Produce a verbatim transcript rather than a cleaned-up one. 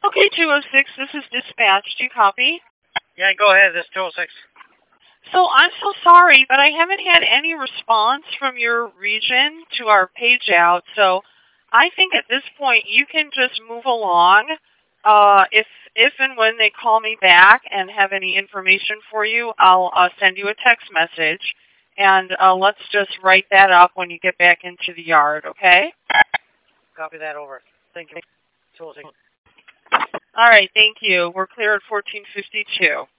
Okay, two oh six, this is dispatch. Do you copy? Yeah, go ahead. This is two oh six. So I'm so sorry, but I haven't had any response from your region to our page out. So I think at this point you can just move along. Uh, if if and when they call me back and have any information for you, I'll uh, send you a text message, and uh, let's just write that up when you get back into the yard. Okay? Copy that over. Thank you. two oh six. All right. Thank you. We're clear at fourteen fifty-two.